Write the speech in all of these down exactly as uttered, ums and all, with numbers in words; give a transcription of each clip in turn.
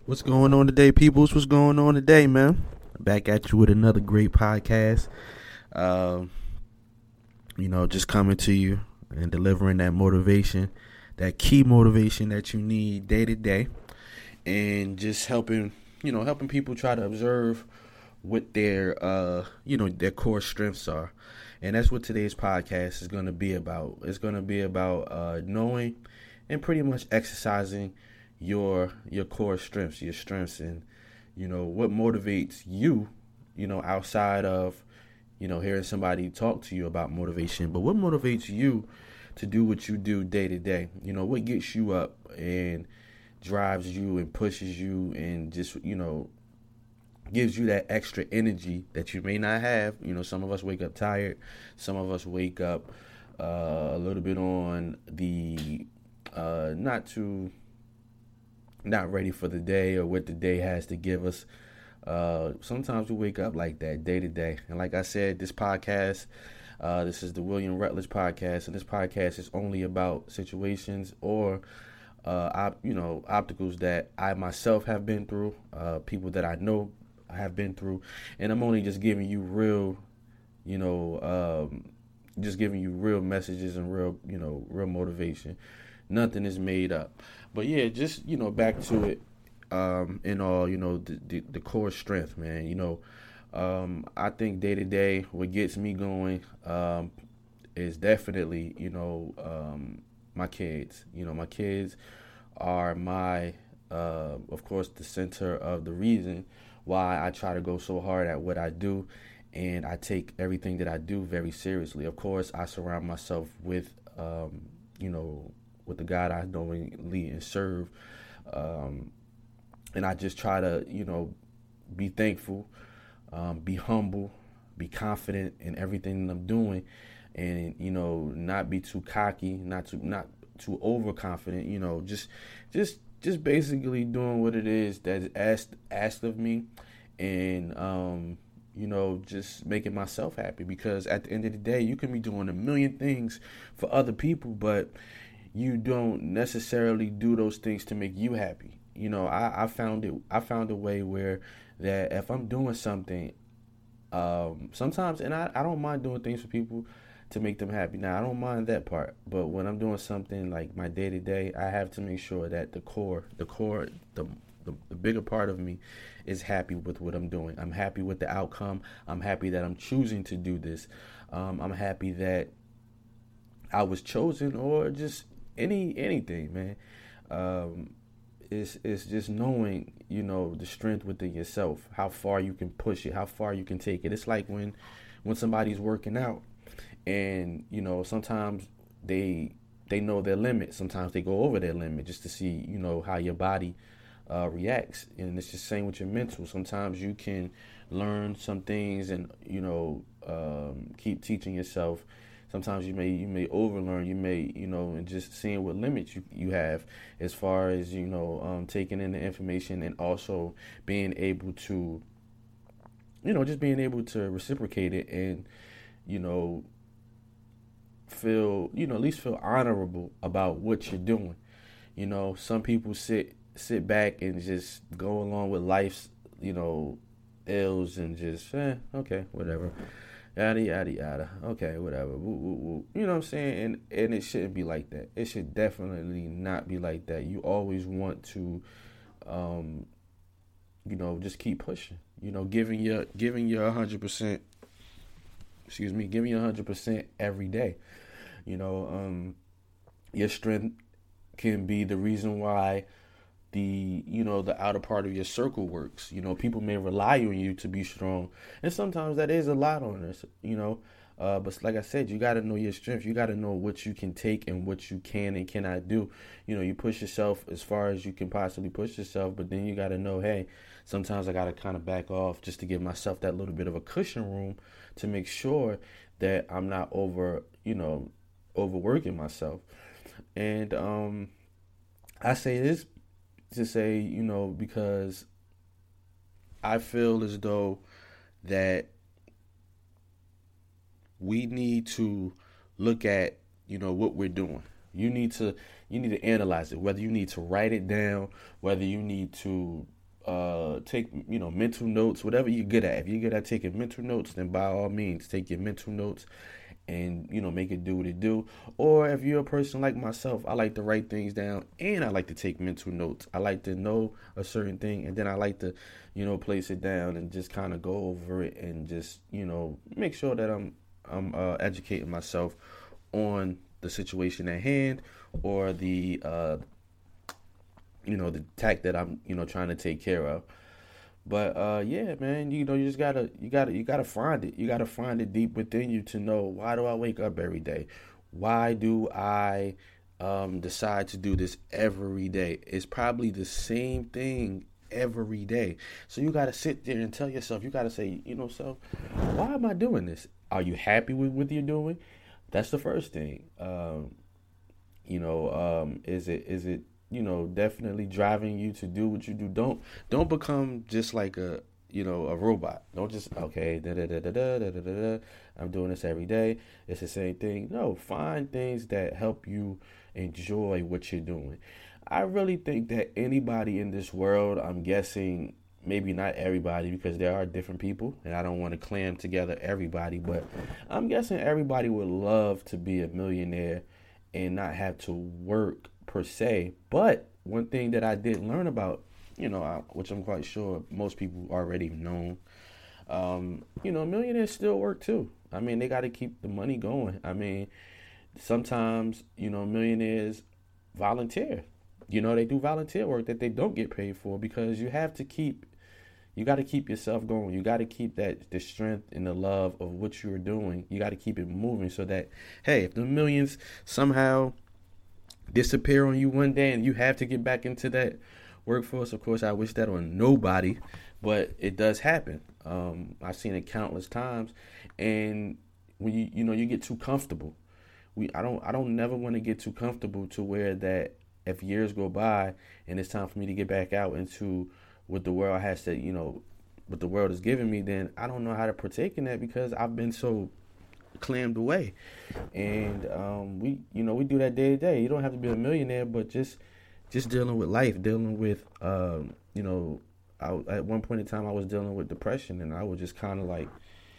What's going on today, peoples? What's going on today, man? Back at you with another great podcast. Um, you know, just coming to you and delivering that motivation, that key motivation that you need day to day, and just helping, you know, helping people try to observe what their, uh, you know, their core strengths are. And that's what today's podcast is going to be about. It's going to be about uh, knowing and pretty much exercising your your core strengths, your strengths, and you know what motivates you, you know, outside of you know hearing somebody talk to you about motivation, but what motivates you to do what you do day to day. You know what gets you up and drives you and pushes you and just you know gives you that extra energy that you may not have. You know, some of us wake up tired, some of us wake up uh, a little bit on the uh, not too not ready for the day or what the day has to give us. Uh, sometimes we wake up like that day to day. And like I said, this podcast, uh, this is the William Rutledge podcast, and this podcast is only about situations or, uh, op- you know, obstacles that I myself have been through, uh, people that I know have been through, and I'm only just giving you real, you know, um, just giving you real messages and real, you know, real motivation. Nothing is made up. But yeah, just, you know, back to it, um, in all, you know, the, the, the core strength, man. You know, um, I think day to day, what gets me going um, is definitely, you know, um, my kids. You know, my kids are my, uh, of course, the center of the reason why I try to go so hard at what I do. And I take everything that I do very seriously. Of course, I surround myself with, um, you know, with the God I knowingly and serve. Um, and I just try to, you know, be thankful, um, be humble, be confident in everything that I'm doing, and, you know, not be too cocky, not too, not too overconfident, you know, just, just, just basically doing what it is that is asked, asked of me. And, um, you know, just making myself happy, because at the end of the day, you can be doing a million things for other people, but you don't necessarily do those things to make you happy. You know, I, I found it. I found a way where that if I'm doing something, um, sometimes, and I, I don't mind doing things for people to make them happy. Now, I don't mind that part, but when I'm doing something like my day to day, I have to make sure that the core, the core, the, the the bigger part of me is happy with what I'm doing. I'm happy with the outcome. I'm happy that I'm choosing to do this. Um, I'm happy that I was chosen, or just any anything, man. Um, it's it's just knowing, you know, the strength within yourself, how far you can push it, how far you can take it. It's like when when somebody's working out, and you know, sometimes they they know their limit. Sometimes they go over their limit just to see, you know, how your body uh, reacts. And it's the same with your mental. Sometimes you can learn some things and, you know, um, keep teaching yourself. Sometimes you may you may overlearn. You may, you know, and just seeing what limits you, you have as far as, you know, um, taking in the information, and also being able to, you know, just being able to reciprocate it, and, you know, feel, you know, at least feel honorable about what you're doing. You know, some people sit sit back and just go along with life's, you know, ills, and just, eh, okay, whatever. Yada, yada, yada. Okay, whatever. Woo, woo, woo. You know what I'm saying? And and it shouldn't be like that. It should definitely not be like that. You always want to, um, you know, just keep pushing. You know, giving your giving your one hundred percent. Excuse me, giving your one hundred percent every day. You know, um, your strength can be the reason why the you know the outer part of your circle works. You know, people may rely on you to be strong, and sometimes that is a lot on us. You know, uh, but like I said, you got to know your strengths. You got to know what you can take and what you can and cannot do. You know, you push yourself as far as you can possibly push yourself, but then you got to know, hey, sometimes I got to kind of back off just to give myself that little bit of a cushion room to make sure that I'm not over, you know, overworking myself. And um, I say this to say, you know, because I feel as though that we need to look at, you know, what we're doing. You need to you need to analyze it, whether you need to write it down, whether you need to uh, take, you know, mental notes, whatever you're good at. If you're good at taking mental notes, then by all means, take your mental notes and, you know, make it do what it do. Or if you're a person like myself, I like to write things down and I like to take mental notes. I like to know a certain thing and then I like to, you know, place it down and just kind of go over it and just, you know, make sure that I'm I'm uh, educating myself on the situation at hand or the uh, you know, the tack that I'm, you know, trying to take care of. But uh, yeah, man, you know, you just gotta, you gotta, you gotta find it. You gotta find it deep within you to know, why do I wake up every day? Why do I um, decide to do this every day? It's probably the same thing every day. So you gotta sit there and tell yourself, you gotta say, you know, self, why am I doing this? Are you happy with what you're doing? That's the first thing. Um, you know, um, is it, is it, you know, definitely driving you to do what you do. Don't don't become just like a, you know, a robot. Don't just, okay, da da da da da da da da. I'm doing this every day. It's the same thing. No, find things that help you enjoy what you're doing. I really think that anybody in this world, I'm guessing, maybe not everybody, because there are different people, and I don't want to clam together everybody, but I'm guessing everybody would love to be a millionaire and not have to work per se. But one thing that I did learn about, you know, I, which I'm quite sure most people already know, um, you know, millionaires still work too. I mean, they got to keep the money going. I mean, sometimes, you know, millionaires volunteer. You know, they do volunteer work that they don't get paid for, because you have to keep, you got to keep yourself going. You got to keep that, the strength and the love of what you're doing. You got to keep it moving so that, hey, if the millions somehow disappear on you one day and you have to get back into that workforce, of course, I wish that on nobody, but it does happen. Um, I've seen it countless times. And when you, you know, you get too comfortable, we, I don't, I don't never want to get too comfortable to where that if years go by and it's time for me to get back out into what the world has to, you know, what the world is giving me, then I don't know how to partake in that because I've been so clammed away. And um, we, you know, we do that day to day. You don't have to be a millionaire, but just, just dealing with life, dealing with, um, you know, I, at one point in time I was dealing with depression, and I would just kind of like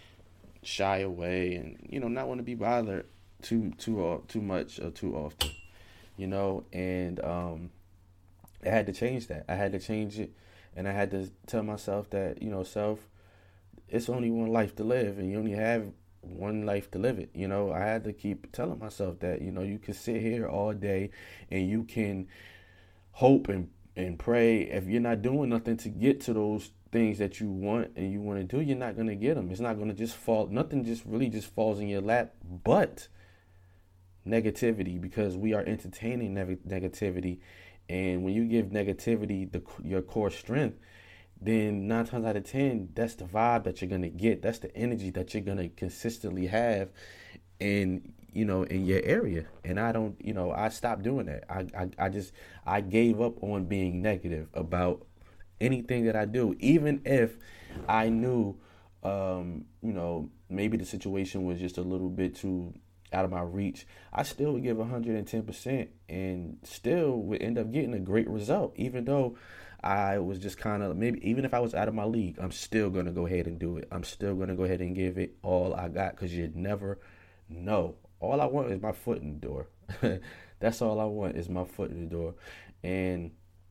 shy away and, you know, not want to be bothered too, too, too much or too often, you know, and um, I had to change that. I had to change it. And I had to tell myself that, you know, self, it's only one life to live, and you only have one life to live it. You know, I had to keep telling myself that, you know, you can sit here all day and you can hope and, and pray. If you're not doing nothing to get to those things that you want and you want to do, you're not going to get them. It's not going to just fall. Nothing just really just falls in your lap, but negativity, because we are entertaining neg- negativity. And when you give negativity the, your core strength, then nine times out of ten, that's the vibe that you're going to get. That's the energy that you're going to consistently have in, you know, in your area. And I don't, you know, I stopped doing that. I, I, I just, I gave up on being negative about anything that I do, even if I knew, um, you know, maybe the situation was just a little bit too out of my reach. I still would give one hundred ten percent and still would end up getting a great result, even though I was just kind of, maybe even if I was out of my league, I'm still going to go ahead and do it. I'm still going to go ahead and give it all I got, because you never know. All I want is my foot in the door. That's all I want is my foot in the door. And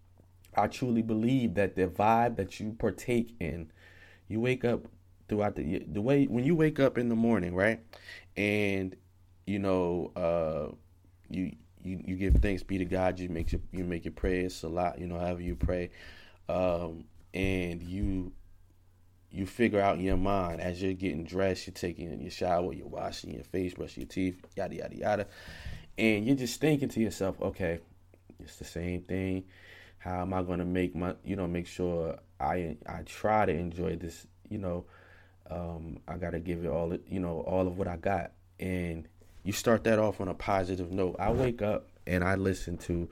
I truly believe that the vibe that you partake in, you wake up throughout the, the way, when you wake up in the morning, right? And you know, uh, you, you you give thanks be to God. You make your you make your prayers a lot. You know, however you pray, um, and you you figure out in your mind as you're getting dressed, you're taking your shower, you're washing your face, brushing your teeth, yada yada yada, and you're just thinking to yourself, okay, it's the same thing. How am I going to make my, you know, make sure I I try to enjoy this. You know, um, I got to give it all, you know, all of what I got, and you start that off on a positive note. I wake up and I listen to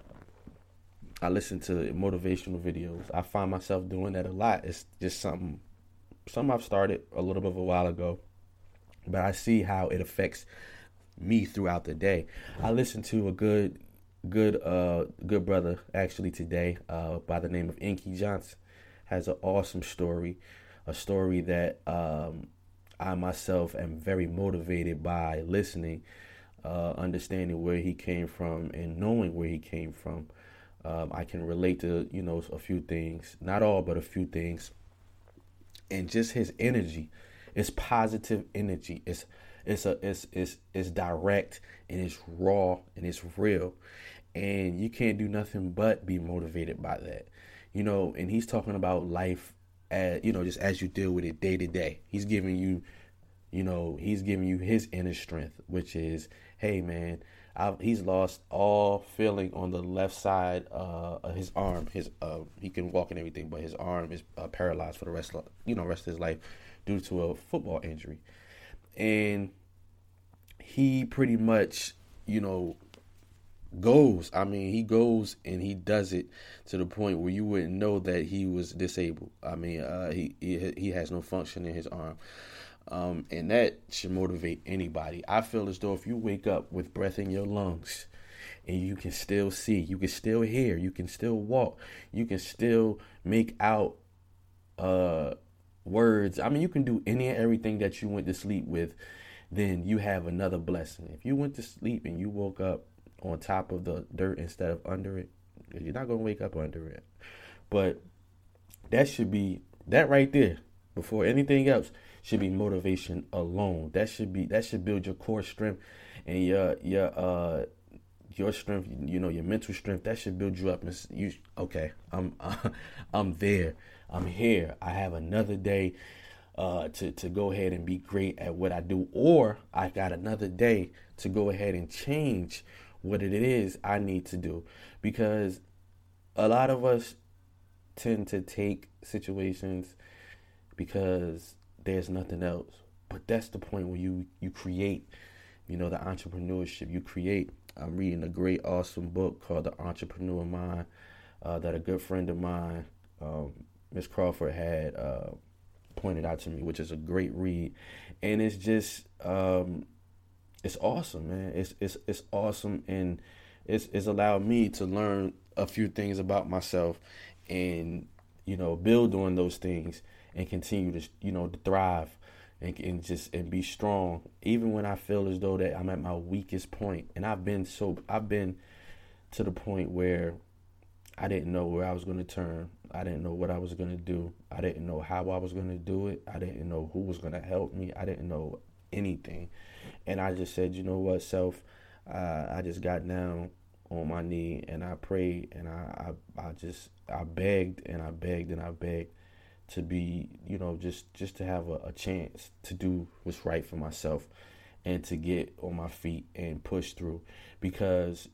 I listen to motivational videos. I find myself doing that a lot. It's just something something I've started a little bit of a while ago, but I see how it affects me throughout the day. I listen to a good good uh good brother actually today uh by the name of Inky Johnson has an awesome story, a story that um I myself am very motivated by listening, uh understanding where he came from and knowing where he came from. um, I can relate to, you know, a few things, not all but a few things, and just his energy. It's positive energy. It's it's a it's it's it's direct and it's raw and it's real, and you can't do nothing but be motivated by that, you know. And he's talking about life, as you know, just as you deal with it day to day. He's giving you, you know, he's giving you his inner strength, which is, hey man, I've, he's lost all feeling on the left side uh, of his arm. His uh, he can walk and everything, but his arm is uh, paralyzed for the rest of you know rest of his life due to a football injury. And he pretty much, you know, goes. I mean, he goes and he does it to the point where you wouldn't know that he was disabled. I mean, uh, he, he he has no function in his arm. Um, and that should motivate anybody. I feel as though if you wake up with breath in your lungs and you can still see, you can still hear, you can still walk, you can still make out uh, words. I mean, you can do any and everything that you went to sleep with, then you have another blessing. If you went to sleep and you woke up on top of the dirt instead of under it, you're not going to wake up under it. But that should be, that right there, before anything else, should be motivation alone. That should be that should build your core strength and your your uh your strength. You know, your mental strength. That should build you up. And you okay? I'm I'm there. I'm here. I have another day uh, to to go ahead and be great at what I do, or I got another day to go ahead and change what it is I need to do, because a lot of us tend to take situations because there's nothing else. But that's the point where you you create, you know, the entrepreneurship. You create. I'm reading a great, awesome book called The Entrepreneur Mind uh, that a good friend of mine, um, Miss Crawford, had uh, pointed out to me, which is a great read. And it's just, um, it's awesome, man. It's it's it's awesome, and it's it's allowed me to learn a few things about myself, and you know, build on those things and continue to, you know, to thrive and, and just and be strong, even when I feel as though that I'm at my weakest point. And I've been so I've been to the point where I didn't know where I was going to turn. I didn't know what I was going to do. I didn't know how I was going to do it. I didn't know who was going to help me. I didn't know anything. And I just said, you know what, self, uh, I just got down on my knee and I prayed, and I, I, I just, I begged and I begged and I begged to be, you know, just, just to have a, a chance to do what's right for myself and to get on my feet and push through. Because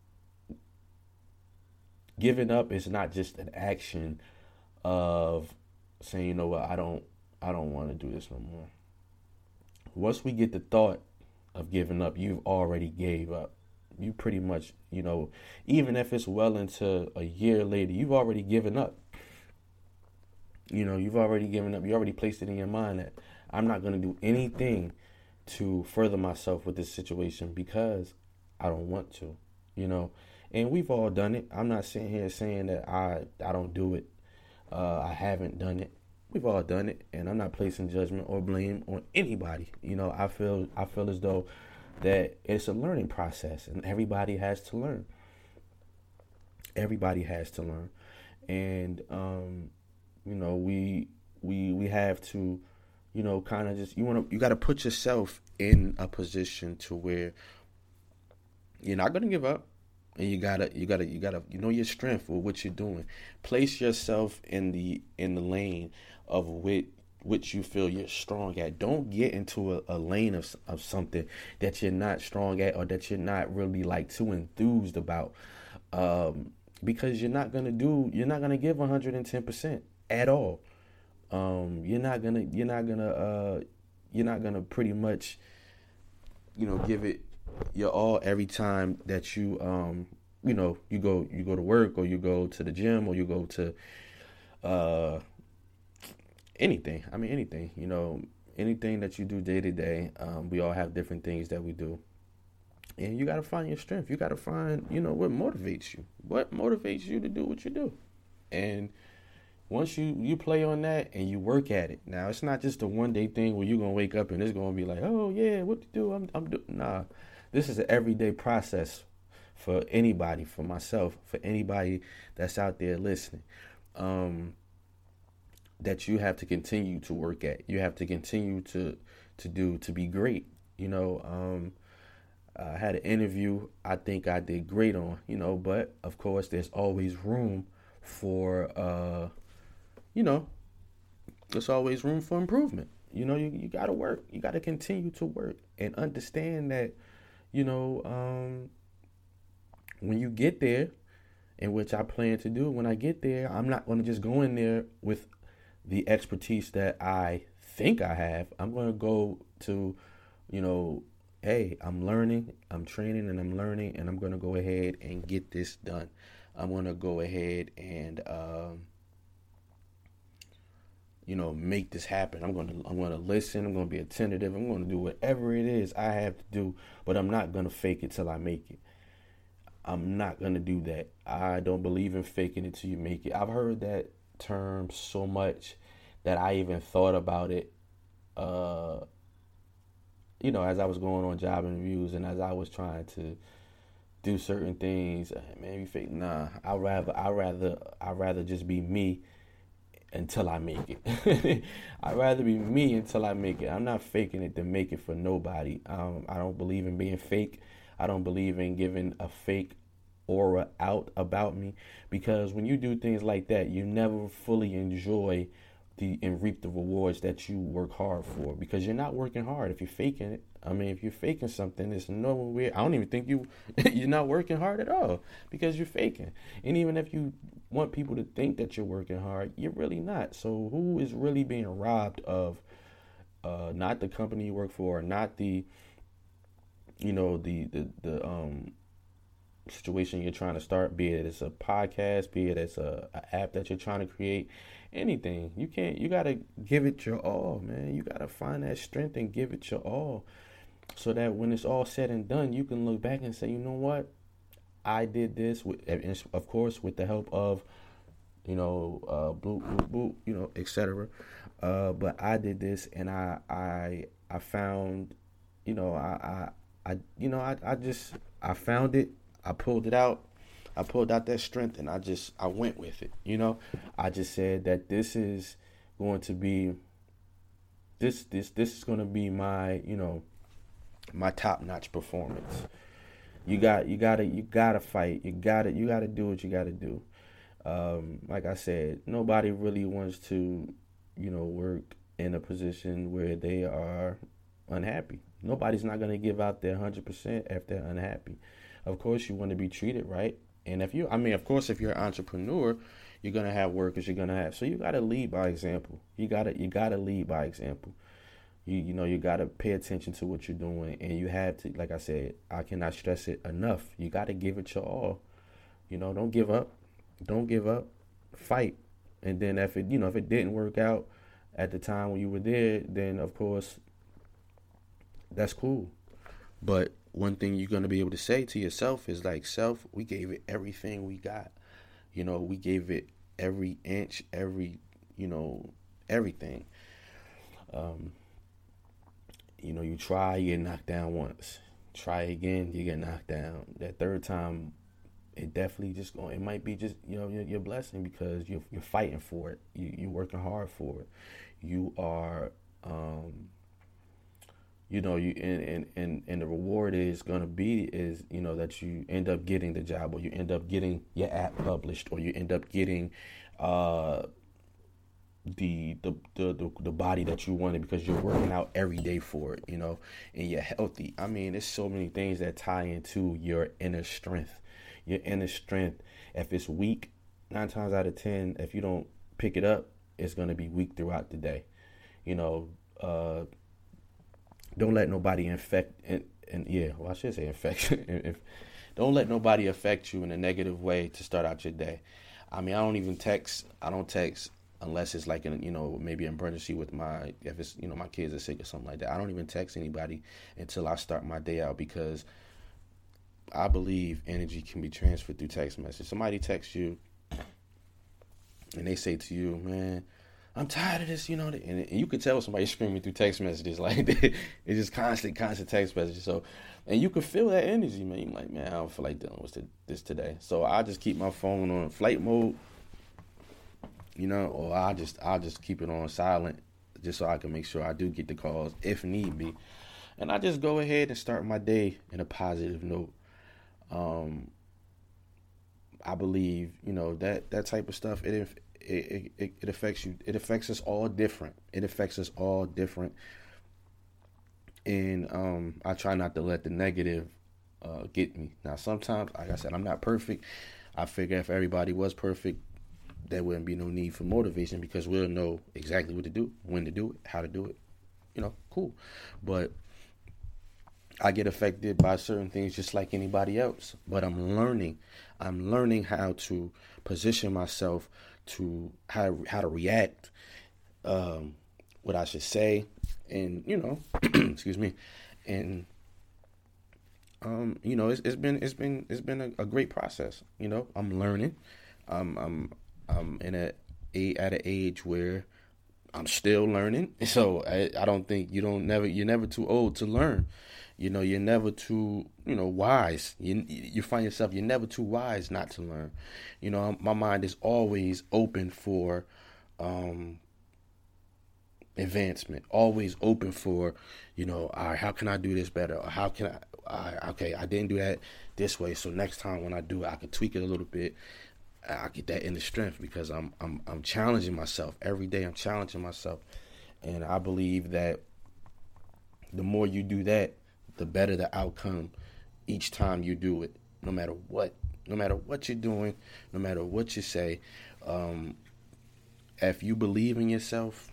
giving up is not just an action of saying, you know what, I don't, I don't want to do this no more. Once we get the thought of giving up, you've already gave up. You pretty much, you know, even if it's well into a year later, you've already given up. You know, you've already given up. You already placed it in your mind that I'm not going to do anything to further myself with this situation because I don't want to, you know. And we've all done it. I'm not sitting here saying that I, I don't do it. Uh, I haven't done it. We've all done it, and I'm not placing judgment or blame on anybody. You know, I feel I feel as though that it's a learning process, and everybody has to learn. Everybody has to learn, and um, you know, we we we have to, you know, kind of just you want to you got to put yourself in a position to where you're not gonna give up. And you gotta, you gotta, you gotta, you know your strength with what you're doing. Place yourself in the in the lane of which which you feel you're strong at. Don't get into a, a lane of of something that you're not strong at or that you're not really like too enthused about, um, because you're not gonna do, you're not gonna give one hundred ten percent at all. Um, you're not gonna, you're not gonna, uh, you're not gonna pretty much, you know, give it your all every time that you um you know you go you go to work or you go to the gym or you go to uh anything. I mean anything, you know, anything that you do day to day. Um we all have different things that we do. And you got to find your strength. You got to find, you know, what motivates you. What motivates you to do what you do. And once you, you play on that and you work at it. Now, it's not just a one-day thing where you're going to wake up and it's going to be like, oh, yeah, what to do? I'm, I'm doing. Nah, this is an everyday process for anybody, for myself, for anybody that's out there listening, um, that you have to continue to work at. You have to continue to, to do, to be great. You know, um, I had an interview I think I did great on, you know, but of course there's always room for, uh, you know, there's always room for improvement. You know, you, you got to work. You got to continue to work and understand that, you know, um, when you get there, in which I plan to do, when I get there, I'm not going to just go in there with the expertise that I think I have. I'm going to go to, you know, hey, I'm learning, I'm training, and I'm learning, and I'm going to go ahead and get this done. I'm going to go ahead and, um, you know, make this happen. I'm going to, I'm going to listen. I'm going to be attentive. I'm going to do whatever it is I have to do, but I'm not going to fake it till I make it. I'm not going to do that. I don't believe in faking it till you make it. I've heard that term so much that I even thought about it, uh, you know, as I was going on job interviews and as I was trying to do certain things. Man, you fake? Nah, I rather, I rather, I rather just be me until I make it. I'd rather be me until I make it. I'm not faking it to make it for nobody. Um, I don't believe in being fake. I don't believe in giving a fake aura out about me, because when you do things like that, you never fully enjoy the and reap the rewards that you work hard for, because you're not working hard if you're faking it. I mean, if you're faking something, it's nowhere. I don't even think you you're not working hard at all, because you're faking. And even if you want people to think that you're working hard, you're really not. So who is really being robbed of uh, not the company you work for, not the you know the the the um situation you're trying to start, be it it's a podcast, be it it's a, a app that you're trying to create, anything. You can't, you got to give it your all, man. You got to find that strength and give it your all, so that when it's all said and done, you can look back and say, you know what, I did this with, of course, with the help of, you know, uh, blue, blue, blue, you know, et cetera. Uh, but I did this, and I, I, I found, you know, I, I, I you know, I, I just, I found it. I pulled it out. I pulled out that strength, and I just, I went with it. You know, I just said that this is going to be, this, this, this is going to be my, you know, my top-notch performance. You got, you gotta, you gotta fight. You gotta, you gotta do what you gotta do. Um, like I said, nobody really wants to, you know, work in a position where they are unhappy. Nobody's not going to give out their one hundred percent if they're unhappy. Of course, you want to be treated right. And if you, I mean, of course, if you're an entrepreneur, you're going to have workers, you're going to have, so you got to lead by example. You got to, you got to lead by example. You, you know, you got to pay attention to what you're doing, and you have to, like I said, I cannot stress it enough. You got to give it your all. You know, don't give up. Don't give up. Fight. And then if it, you know, if it didn't work out at the time when you were there, then of course, that's cool. But one thing you're going to be able to say to yourself is like, self, we gave it everything we got. You know, we gave it every inch, every, you know, everything. Um, you know, you try, you get knocked down once. Try again, you get knocked down. That third time, it definitely just going, it might be just, you know, your, your blessing, because you're, you're fighting for it. You, you're working hard for it. You are, um, you know, you and, and, and, and the reward is going to be is, you know, that you end up getting the job, or you end up getting your app published, or you end up getting uh, the, the, the, the, the body that you wanted, because you're working out every day for it, you know, and you're healthy. I mean, there's so many things that tie into your inner strength. Your inner strength, if it's weak, nine times out of ten, if you don't pick it up, it's going to be weak throughout the day. You know, uh, don't let nobody infect, and, and yeah, well, I should say infect. if, don't let nobody affect you in a negative way to start out your day. I mean, I don't even text. I don't text unless it's like, in, you know, maybe an emergency with my, if it's, you know, my kids are sick or something like that. I don't even text anybody until I start my day out, because I believe energy can be transferred through text message. Somebody texts you and they say to you, man, I'm tired of this, you know, and, and you could tell somebody screaming through text messages, like it's just constant, constant text messages. So, and you can feel that energy, man. You're like, man, I don't feel like dealing with this today. So I just keep my phone on flight mode, you know, or I just I just keep it on silent, just so I can make sure I do get the calls if need be, and I just go ahead and start my day in a positive note. Um, I believe, you know, that that type of stuff. It it it it affects you. It affects us all different. It affects us all different. And um, I try not to let the negative uh, get me. Now, sometimes, like I said, I'm not perfect. I figure if everybody was perfect, there wouldn't be no need for motivation because we'll know exactly what to do, when to do it, how to do it. You know, cool. But I get affected by certain things just like anybody else. But I'm learning. I'm learning how to position myself to how how to react, um, what I should say, and you know, excuse me, and um, you know, it's, it's been it's been it's been a, a great process. You know, I'm learning. Um, I'm I'm in a, a at an age where I'm still learning. So I, I don't think you don't never you're never too old to learn. You know, you're never too, you know, wise. You you find yourself, you're never too wise not to learn. You know, my mind is always open for um, advancement, always open for, you know, all right, how can I do this better? Or how can I, I, okay, I didn't do that this way. So next time when I do it, I can tweak it a little bit. I get that inner strength because I'm, I'm, I'm challenging myself every day. I'm challenging myself. And I believe that the more you do that, the better the outcome each time you do it, no matter what, no matter what you're doing, no matter what you say. Um, if you believe in yourself,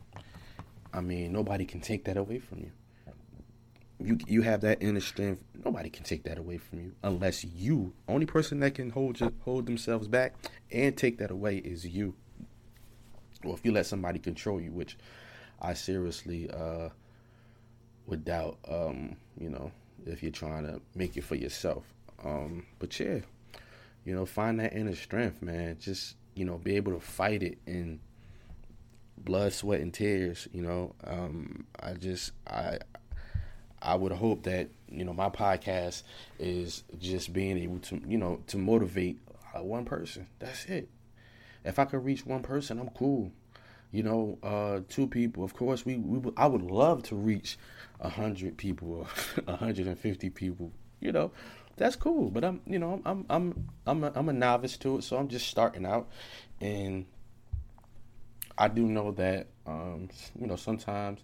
I mean, nobody can take that away from you. You you have that inner strength. Nobody can take that away from you unless you. Only person that can hold you, hold themselves back and take that away is you. Or if you let somebody control you, which I seriously uh, would doubt. Um, you know, if you're trying to make it for yourself. Um, but yeah, you know, find that inner strength, man. Just, you know, be able to fight it in blood, sweat, and tears. You know, um, I just I. I would hope that, you know, my podcast is just being able to, you know, to motivate uh, one person. That's it. If I could reach one person, I'm cool. You know, uh, two people. Of course, we, we I would love to reach a hundred people or a hundred and fifty people. You know, that's cool. But I'm, you know, I'm I'm I'm a, I'm a novice to it, so I'm just starting out, and I do know that, um, you know, sometimes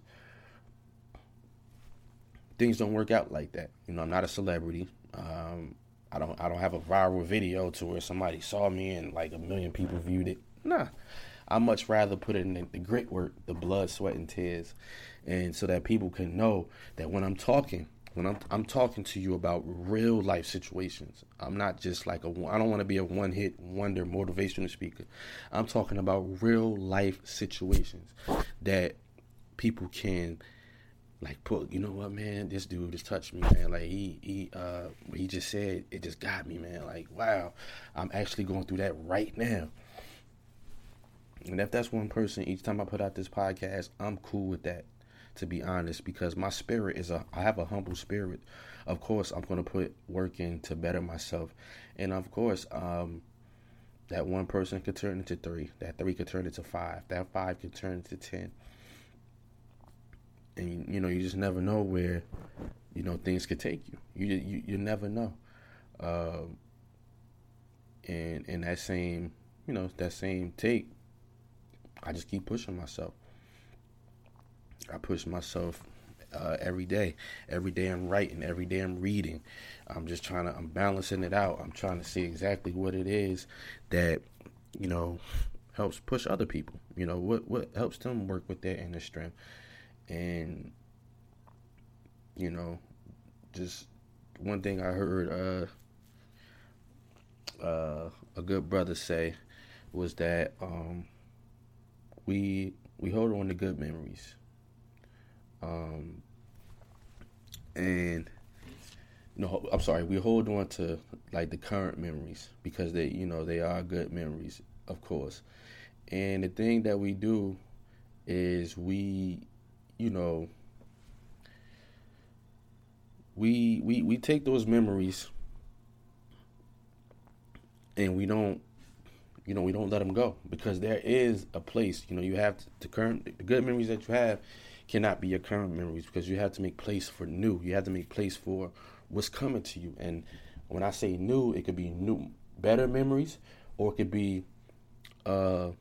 things don't work out like that. You know, I'm not a celebrity. Um, I don't I don't have a viral video to where somebody saw me and like a million people viewed it. Nah. I'd much rather put it in the, the grit work, the blood, sweat, and tears. And so that people can know that when I'm talking, when I'm I'm talking to you about real life situations. I'm not just like a, I don't want to be a one hit wonder motivational speaker. I'm talking about real life situations that people can like put, you know what, man, this dude just touched me, man. Like he he uh he just said, it just got me, man. Like, wow, I'm actually going through that right now. And if that's one person each time I put out this podcast, I'm cool with that, to be honest, because my spirit is a I have a humble spirit. Of course, I'm gonna put work in to better myself. And of course, um that one person could turn into three. That three could turn into five. That five could turn into ten. And, you know, you just never know where, you know, things could take you. You you, you never know. Um, and in that same, you know, that same take, I just keep pushing myself. I push myself uh, every day. Every day I'm writing. Every day I'm reading. I'm just trying to, I'm balancing it out. I'm trying to see exactly what it is that, you know, helps push other people. You know, what, what helps them work with their inner strength. And, you know, just one thing I heard uh, uh, a good brother say was that um, we we hold on to good memories. Um, and no, I'm sorry, we hold on to like the current memories because they, you know, they are good memories, of course. And the thing that we do is we, you know, we we we take those memories and we don't, you know, we don't let them go because there is a place. You know, you have to, the current, the good memories that you have cannot be your current memories because you have to make place for new. You have to make place for what's coming to you. And when I say new, it could be new, better memories, or it could be, uh,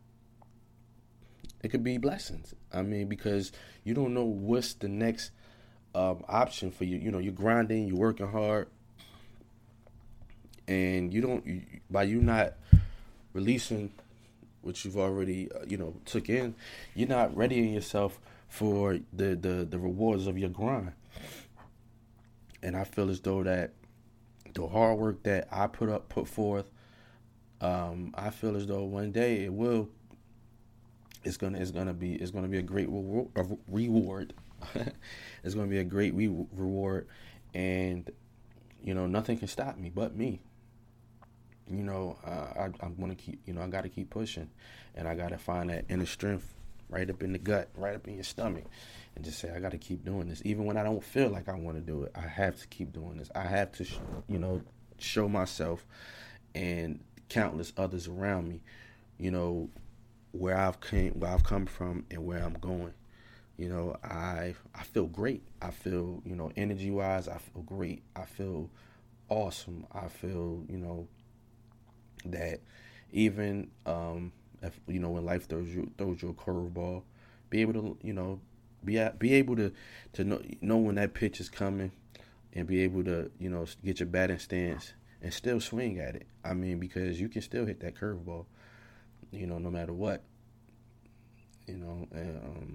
it could be blessings. I mean, because you don't know what's the next um, option for you. You know, you're grinding, you're working hard, and you don't, you, by you not releasing what you've already, uh, you know, took in, you're not readying yourself for the, the, the rewards of your grind. And I feel as though that the hard work that I put up, put forth, um, I feel as though one day it will, it's gonna, it's gonna be, it's gonna be a great reward. A reward. It's gonna be a great re- reward, and you know, nothing can stop me but me. You know, uh, I, I'm gonna keep, you know, I gotta keep pushing, and I gotta find that inner strength right up in the gut, right up in your stomach, and just say, I gotta keep doing this, even when I don't feel like I want to do it. I have to keep doing this. I have to, sh- you know, show myself and countless others around me, you know, where I've came, where I've come from, and where I'm going. You know, I I feel great. I feel, you know, energy wise, I feel great. I feel awesome. I feel, you know, that even um, if, you know, when life throws you throws you a curveball, be able to, you know, be at, be able to to know know when that pitch is coming, and be able to, you know, get your batting stance and still swing at it. I mean, because you can still hit that curveball, you know, no matter what. You know, and um,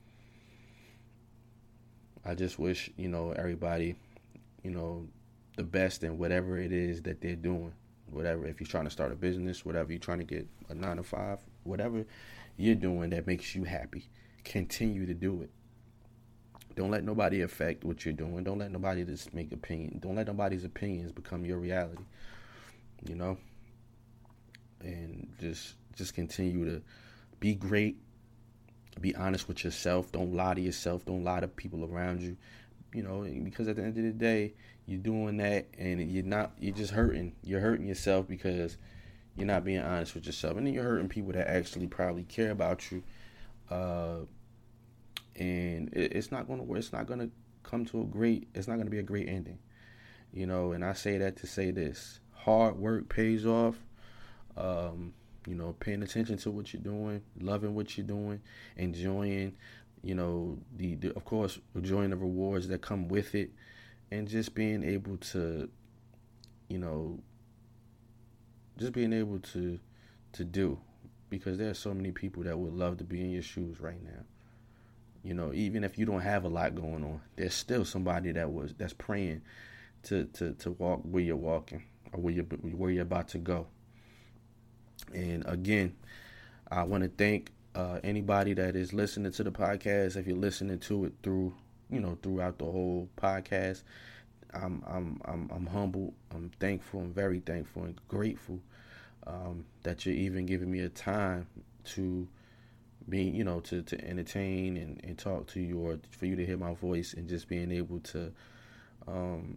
I just wish, you know, everybody, you know, the best in whatever it is that they're doing. Whatever, if you're trying to start a business, whatever, you're trying to get a nine to five, whatever you're doing that makes you happy, continue to do it. Don't let nobody affect what you're doing. Don't let nobody just make opinion. Don't let nobody's opinions become your reality, you know? And just just continue to be great. Be honest with yourself. Don't lie to yourself. Don't lie to people around you. You know, because at the end of the day, you're doing that and you're not, you're just hurting. You're hurting yourself because you're not being honest with yourself. And then you're hurting people that actually probably care about you. Uh, and it, it's not going to work. It's not going to come to a great, it's not going to be a great ending. You know, and I say that to say this. Hard work pays off. Um, you know, paying attention to what you're doing, loving what you're doing, enjoying, you know, the, the of course, enjoying the rewards that come with it, and just being able to, you know, just being able to to do, because there are so many people that would love to be in your shoes right now. You know, even if you don't have a lot going on, there's still somebody that was that's praying to to, to walk where you're walking or where you're where you're about to go. And again, I want to thank uh, anybody that is listening to the podcast. If you're listening to it through, you know, throughout the whole podcast, I'm I'm I'm I'm humble. I'm thankful. I'm very thankful and grateful um, that you're even giving me a time to be, you know, to, to entertain and, and talk to you, or for you to hear my voice, and just being able to um,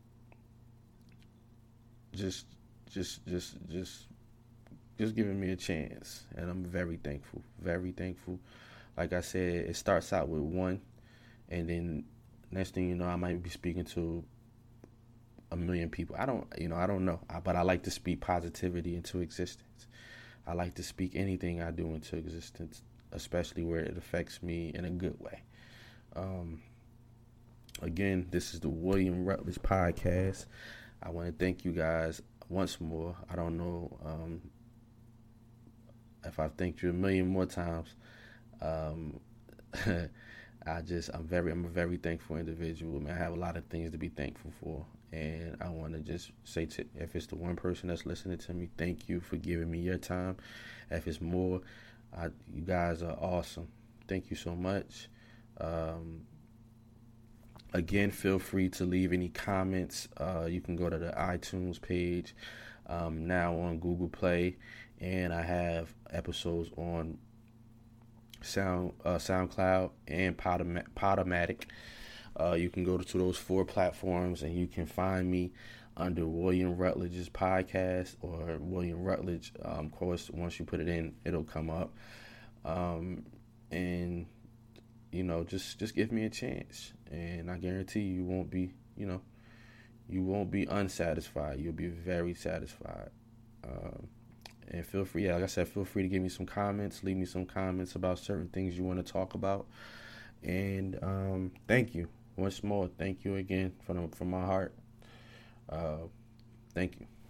just just just just just giving me a chance. And I'm very thankful, very thankful. Like I said, it starts out with one, and then next thing you know, I might be speaking to a million people. I don't, you know, I don't know, but I like to speak positivity into existence. I like to speak anything I do into existence, especially where it affects me in a good way. Um, again, this is the William Rutledge Podcast. I want to thank you guys once more. I don't know um, if I've thanked you a million more times. Um, I just, I'm very, I'm a very thankful individual. Man, I have a lot of things to be thankful for. And I want to just say, to, if it's the one person that's listening to me, thank you for giving me your time. If it's more, I, you guys are awesome. Thank you so much. Um, Again, feel free to leave any comments. Uh, you can go to the iTunes page, um, now on Google Play, and I have episodes on Sound uh, SoundCloud and Podom- Podomatic. Uh, you can go to those four platforms and you can find me under William Rutledge's podcast or William Rutledge. Um, of course, once you put it in, it'll come up. Um, and you know, just just give me a chance, and I guarantee you won't be, you know, you won't be unsatisfied. You'll be very satisfied. Um, and feel free, yeah, like I said, feel free to give me some comments. Leave me some comments about certain things you want to talk about. And um, thank you once more. Thank you again from from my heart. Uh, thank you.